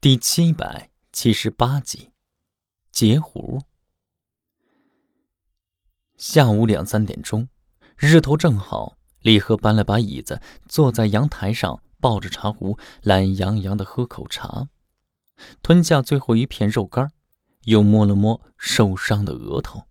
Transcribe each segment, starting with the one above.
第778集，截胡。下午2、3点钟，日头正好，李贺搬了把椅子，坐在阳台上，抱着茶壶，懒洋洋地喝口茶，吞下最后一片肉干，又摸了摸受伤的额头。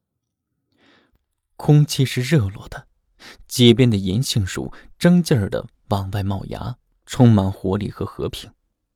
空气是热络的，街边的银杏树争劲儿地往外冒芽，充满活力和和平。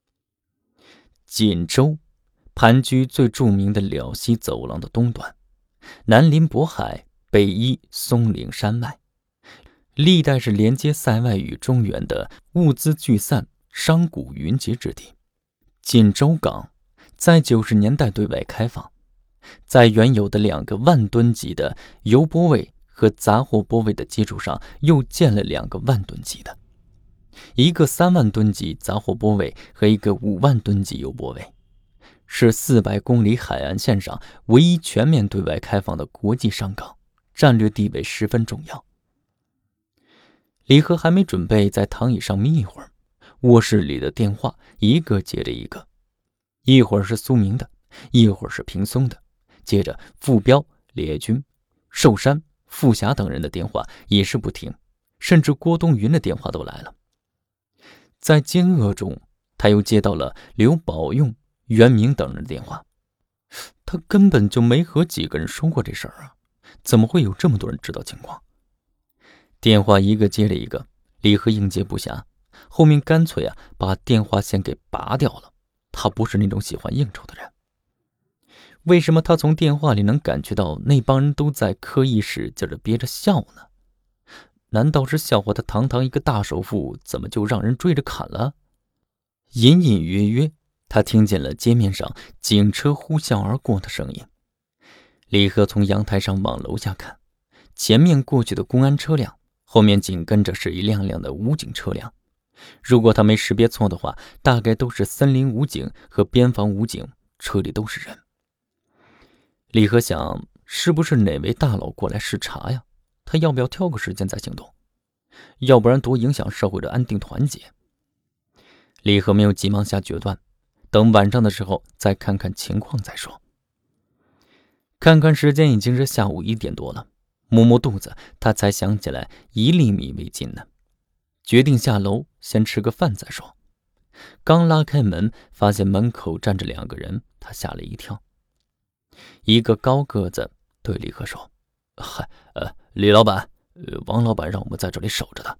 锦州盘踞最著名的辽西走廊的东端，南临渤海，北依松岭山脉，历代是连接塞外与中原的物资聚散、商贾云集之地。锦州港在90年代对外开放，在原有的2个万吨级的油泊位和杂货泊位的基础上，又建了2个万吨级的，一个3万吨级杂货泊位和一个5万吨级油泊位，是400公里海岸线上唯一全面对外开放的国际商港，战略地位十分重要。李贺还没准备在躺椅上眯一会儿，卧室里的电话一个接着一个，一会儿是苏明的，一会儿是平松的，接着傅彪、列军、寿山、傅霞等人的电话也是不停，甚至郭冬云的电话都来了。在惊愕中，他又接到了刘保用、袁明等人的电话。他根本就没和几个人说过这事儿啊，怎么会有这么多人知道情况？电话一个接着一个，李贺应接不暇，后面干脆把电话线给拔掉了。他不是那种喜欢应酬的人。为什么他从电话里能感觉到那帮人都在刻意使劲的憋着笑呢？难道是笑话他堂堂一个大首富，怎么就让人追着砍了？隐隐约约，他听见了街面上警车呼啸而过的声音。李贺从阳台上往楼下看，前面过去的公安车辆，后面紧跟着是一辆辆的武警车辆。如果他没识别错的话，大概都是森林武警和边防武警，车里都是人。李贺想，是不是哪位大佬过来视察呀？他要不要挑个时间再行动？要不然多影响社会的安定团结。李贺没有急忙下决断，等晚上的时候再看看情况再说。看看时间已经是下午1点多了，摸摸肚子，他才想起来1粒米未进呢，决定下楼先吃个饭再说。刚拉开门，发现门口站着2个人，他吓了一跳。一个高个子对李贺说：“嗨，李老板，王老板让我们在这里守着的。”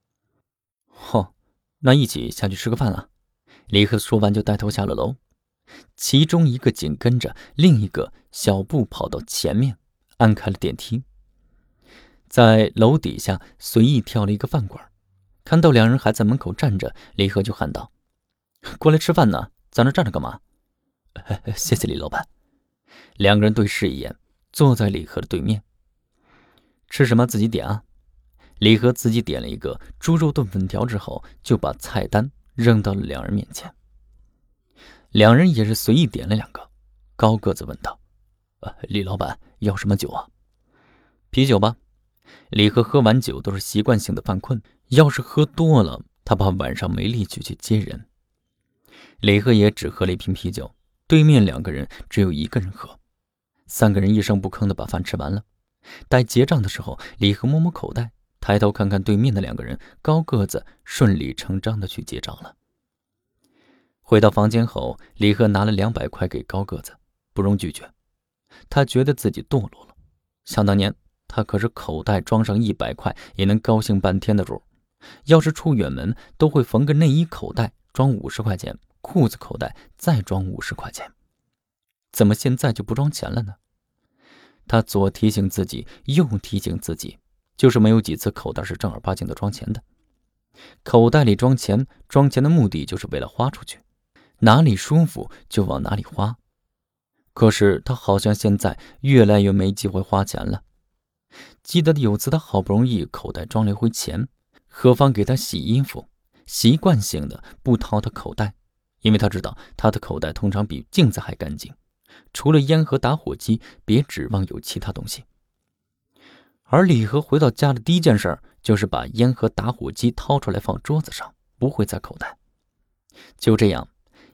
那一起下去吃个饭啊。李贺说完就带头下了楼，其中一个紧跟着，另一个小步跑到前面，按开了电梯，在楼底下随意挑了一个饭馆。看到2人还在门口站着，李贺就喊道：“过来吃饭呢，在那站着干嘛？”谢谢李老板。2个人对视一眼，坐在李贺的对面。吃什么自己点啊。李贺自己点了一个猪肉炖粉条之后，就把菜单扔到了2人面前。2人也是随意点了2个。高个子问道：“李老板要什么酒啊？”“啤酒吧。”李贺喝完酒都是习惯性的犯困，要是喝多了，他怕晚上没力气去接人。李贺也只喝了1瓶啤酒，对面2个人只有1个人喝。3个人一声不吭的把饭吃完了。待结账的时候，李贺摸摸口袋，抬头看看对面的2个人，高个子顺理成章的去结账了。回到房间后，李贺拿了200块给高个子，不容拒绝。他觉得自己堕落了，想当年他可是口袋装上100块也能高兴半天的主，要是出远门都会缝个内衣口袋装50块钱，裤子口袋再装50块钱。怎么现在就不装钱了呢？他左提醒自己，右提醒自己，就是没有几次口袋是正儿八经的装钱的。口袋里装钱的目的就是为了花出去，哪里舒服就往哪里花。可是他好像现在越来越没机会花钱了。记得有次他好不容易口袋装了一回钱，何芳给他洗衣服，习惯性的不掏他口袋，因为他知道他的口袋通常比镜子还干净，除了烟和打火机，别指望有其他东西。而李贺回到家的第一件事就是把烟和打火机掏出来放桌子上，不会在口袋。就这样，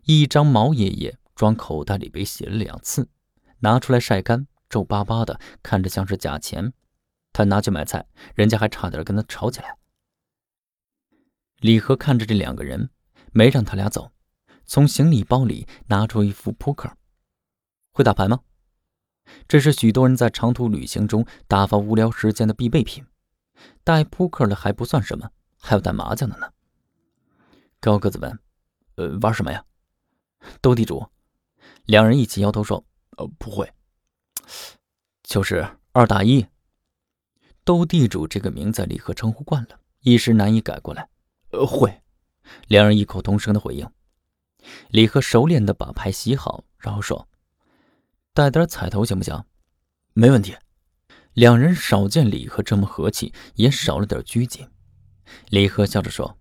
一张毛爷爷装口袋里被洗了2次，拿出来晒干，皱巴巴的，看着像是假钱。他拿去买菜，人家还差点跟他吵起来。李和看着这2个人，没让他俩走，从行李包里拿出一副扑克。会打牌吗？这是许多人在长途旅行中打发无聊时间的必备品。带扑克的还不算什么，还有带麻将的呢。高个子问：玩什么呀？斗地主。2人一起摇头说：不会。就是2打1。斗地主这个名字李和称呼惯了，一时难以改过来。会。2人异口同声的回应。李和熟练的把牌洗好，然后说：带点彩头行不行？没问题。2人少见李和这么和气，也少了点拘谨。李和笑着说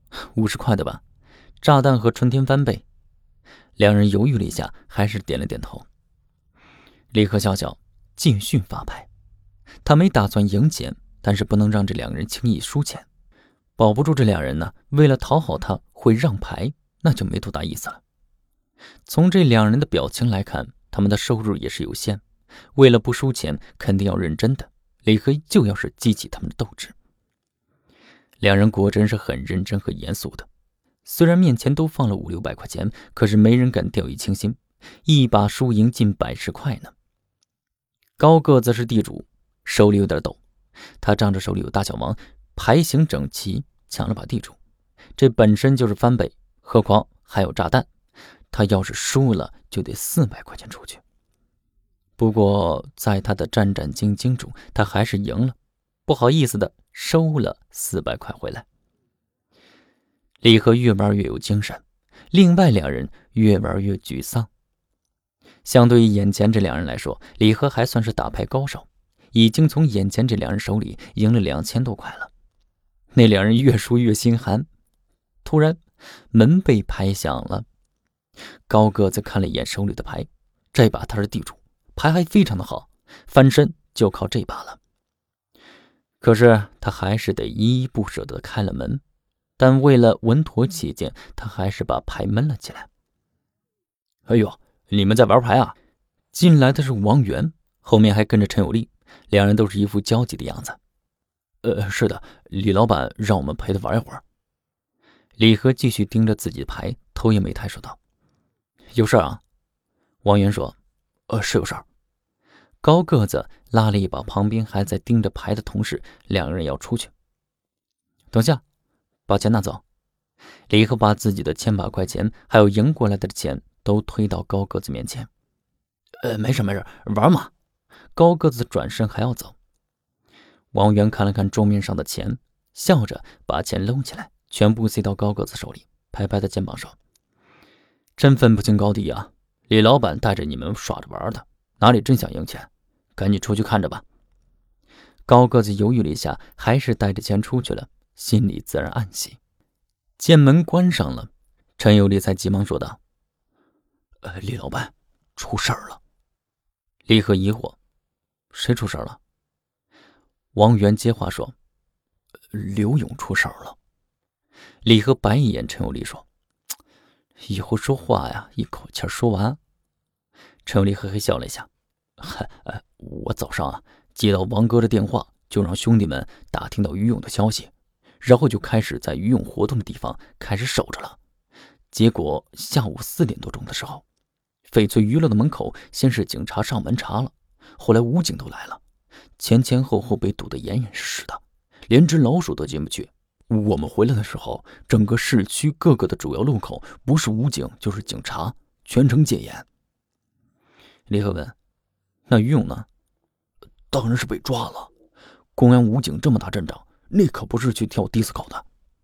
：50块的吧，炸弹和春天翻倍。2人犹豫了一下，还是点了点头。李和笑笑，继续发牌。他没打算赢钱，但是不能让这2个人轻易输钱。保不住这2人呢，为了讨好他会让牌，那就没多大意思了。从这2人的表情来看，他们的收入也是有限，为了不输钱，肯定要认真的。李和就要是激起他们的斗志。2人果真是很认真和严肃的，虽然面前都放了500-600块钱，可是没人敢掉以轻心，一把输赢近100块呢。高个子是地主，手里有点抖，他仗着手里有大小王，牌型整齐，抢了把地主，这本身就是翻倍，何况还有炸弹，他要是输了就得400块钱出去。不过在他的战战兢兢中，他还是赢了，不好意思的收了400块回来。李和越玩越有精神，另外2人越玩越沮丧。相对于眼前这2人来说，李和还算是打牌高手，已经从眼前这2人手里赢了2000多块了。那2人越输越心寒。突然门被拍响了，高个子看了一眼手里的牌，这把他是地主，牌还非常的好，翻身就靠这把了。可是他还是得依依不舍地开了门，但为了稳妥起见，他还是把牌闷了起来。哎呦，你们在玩牌啊？进来的是王源，后面还跟着陈有利，2人都是一副焦急的样子。是的，李老板让我们陪他玩一会儿。李和继续盯着自己的牌，头也没抬说道：有事啊？王源说：是有事儿。高个子拉了一把旁边还在盯着牌的同事，2个人要出去。等下，把钱拿走。李和把自己的千把块钱还有赢过来的钱都推到高个子面前。没事没事，玩嘛。高个子转身还要走。王源看了看桌面上的钱，笑着把钱搂起来，全部塞到高个子手里，拍拍他肩膀说：真分不清高低啊，李老板带着你们耍着玩的，哪里真想赢钱？赶紧出去看着吧。高个子犹豫了一下，还是带着钱出去了，心里自然暗喜。见门关上了，陈有利才急忙说道：李老板，出事儿了。李和疑惑：谁出事了？王源接话说：刘勇出事了。李和白一眼陈有利说：以后说话呀，一口气说完。陈有利嘿嘿笑了一下：我早上啊接到王哥的电话，就让兄弟们打听到于勇的消息，然后就开始在于勇活动的地方开始守着了。结果下午4点多钟的时候，翡翠娱乐的门口先是警察上门查了，后来武警都来了，前前后后被堵得严严实实的，连只老鼠都进不去。我们回来的时候，整个市区各个的主要路口不是武警就是警察，全程戒严。李和问：那于勇呢？当然是被抓了。公安武警这么大阵仗，那可不是去跳迪斯科的。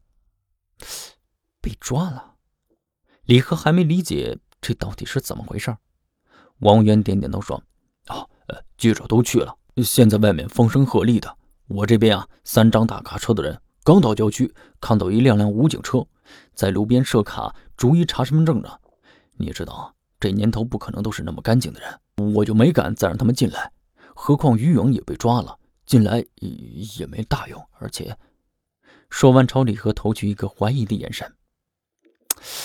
被抓了？李和还没理解这到底是怎么回事。王源点点头说：记者都去了，现在外面风声鹤唳的。我这边啊，3张大卡车的人刚到郊区，看到一辆辆武警车在路边设卡，逐一查身份证呢。你知道啊，这年头不可能都是那么干净的人，我就没敢再让他们进来。何况于勇也被抓了，进来也没大用。而且，说完朝李和投去一个怀疑的眼神。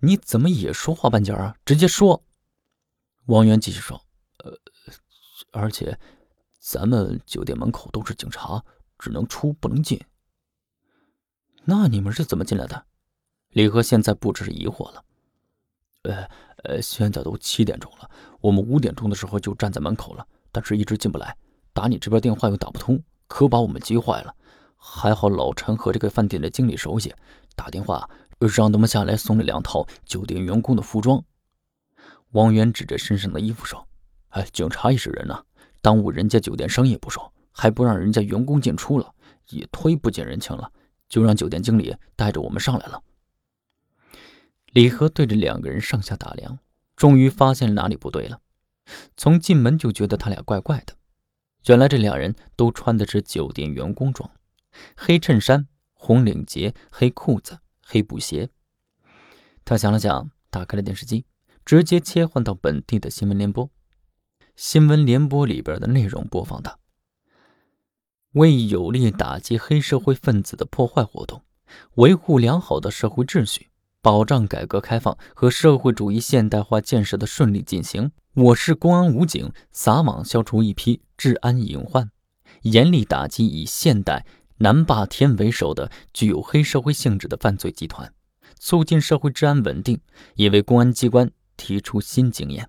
你怎么也说话半截啊？直接说。王源继续说：“而且咱们酒店门口都是警察，只能出不能进。”那你们是怎么进来的？李和现在不只是疑惑了。现在都7点钟了，我们5点钟的时候就站在门口了，但是一直进不来，打你这边电话又打不通，可把我们急坏了。还好老陈和这个饭店的经理熟悉，打电话让他们下来送了2套酒店员工的服装。王源指着身上的衣服说：“警察也是人啊，耽误人家酒店生意不说，还不让人家员工进出了，也忒不近人情了，就让酒店经理带着我们上来了。”李和对着2个人上下打量，终于发现哪里不对了。从进门就觉得他俩怪怪的。原来这2人都穿的是酒店员工装，黑衬衫、红领结、黑裤子、黑布鞋。他想了想，打开了电视机，直接切换到本地的新闻联播。新闻联播里边的内容播放的：为有力打击黑社会分子的破坏活动，维护良好的社会秩序，保障改革开放和社会主义现代化建设的顺利进行，我市公安武警撒网消除一批治安隐患，严厉打击以现代南霸天为首的具有黑社会性质的犯罪集团，促进社会治安稳定，也为公安机关提出新经验。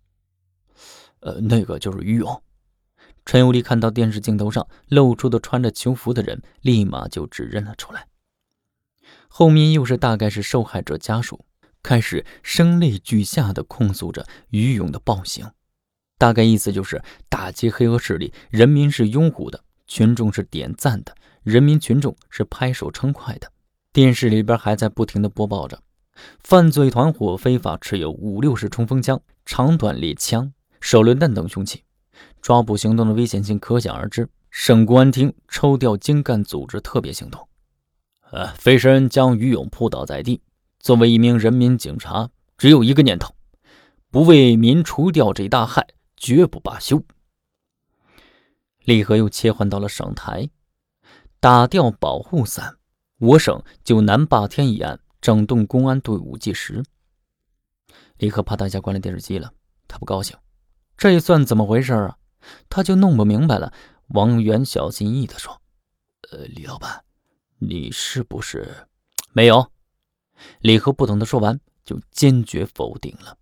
那个就是于勇。陈有利看到电视镜头上露出的穿着囚服的人，立马就指认了出来。后面又是大概是受害者家属开始声泪俱下地控诉着于勇的暴行，大概意思就是打击黑恶势力，人民是拥护的，群众是点赞的，人民群众是拍手称快的。电视里边还在不停地播报着犯罪团伙非法持有5-60冲锋枪、长短猎枪、手榴弹等凶器，抓捕行动的危险性可想而知。省公安厅抽调精干组织特别行动，飞身将于勇扑倒在地。作为一名人民警察，只有一个念头：不为民除掉这大害，绝不罢休。李和又切换到了省台，打掉保护伞，我省就南霸天一案整顿公安队伍计时。李和啪嗒一下关了电视机了，他不高兴，这算怎么回事啊？他就弄不明白了。王源小心翼翼地说：“李老板，你是不是……”没有。李和不等他说完，就坚决否定了。